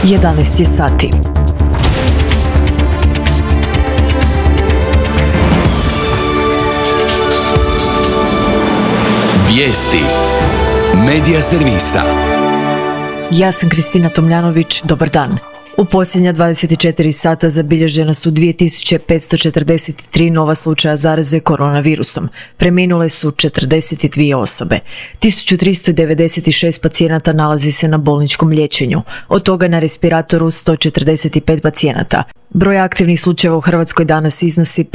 11 je sati. Vijesti Medija servisa. Ja sam Kristina Tomljanović, dobar dan. U posljednja 24 sata zabilježena su 2543 nova slučaja zaraze koronavirusom. Preminule su 42 osobe. 1396 pacijenata nalazi se na bolničkom liječenju, od toga na respiratoru 145 pacijenata. Broj aktivnih slučajeva u Hrvatskoj danas iznosi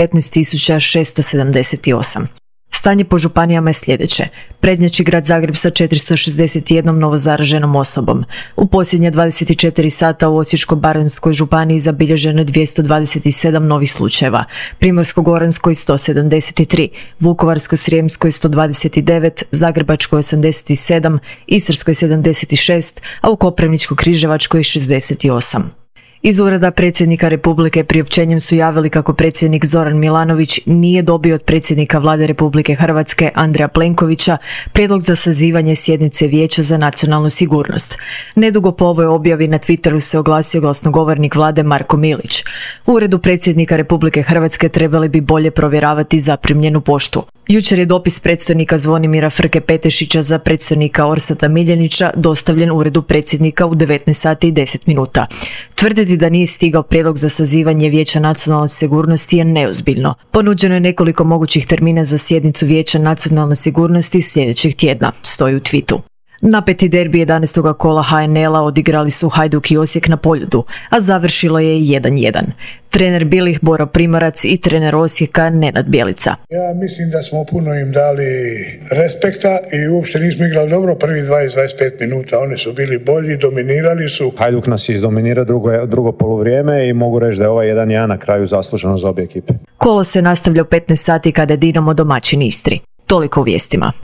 15.678. Stanje po županijama je sljedeće. Prednjači grad Zagreb sa 461 novozaraženom osobom. U posljednja 24 sata u Osječko-baranjskoj županiji zabilježeno je 227 novih slučajeva, Primorsko-goranskoj 173, Vukovarsko-srijemskoj 129, Zagrebačkoj 87, Istarskoj 76, a u Koprivničko-križevačkoj 68. Iz Ureda predsjednika Republike priopćenjem su javili kako predsjednik Zoran Milanović nije dobio od predsjednika Vlade Republike Hrvatske Andreja Plenkovića prijedlog za sazivanje sjednice Vijeća za nacionalnu sigurnost. Nedugo po ovoj objavi na Twitteru se oglasio glasnogovornik Vlade Marko Milić. U Uredu predsjednika Republike Hrvatske trebali bi bolje provjeravati zaprimljenu poštu. Jučer je dopis predstojnika Zvonimira Frke Petešića za predstojnika Orsata Miljenića dostavljen Uredu predsjednika u 19 sati i 10 minuta. Tvrditi da nije stigao prijedlog za sazivanje Vijeća nacionalne sigurnosti je neozbiljno. Ponuđeno je nekoliko mogućih termina za sjednicu Vijeća nacionalne sigurnosti sljedećeg tjedna, stoji u tweetu. Napeti derbi 11. kola HNL-a odigrali su Hajduk i Osijek na Poljudu, a završilo je 1-1. Trener Bilih Boro Primorac i trener Osijeka Nenad Bjelica. Ja mislim da smo puno im dali respekta i uopšte nismo igrali dobro prvi 20-25 minuta. Oni su bili bolji, dominirali su. Hajduk nas izdominira drugo poluvrijeme i mogu reći da je ovaj 1-1 na kraju zasluženo za obje ekipe. Kolo se nastavlja u 15 sati kada je Dinamo domaćin Istri. Toliko u vijestima.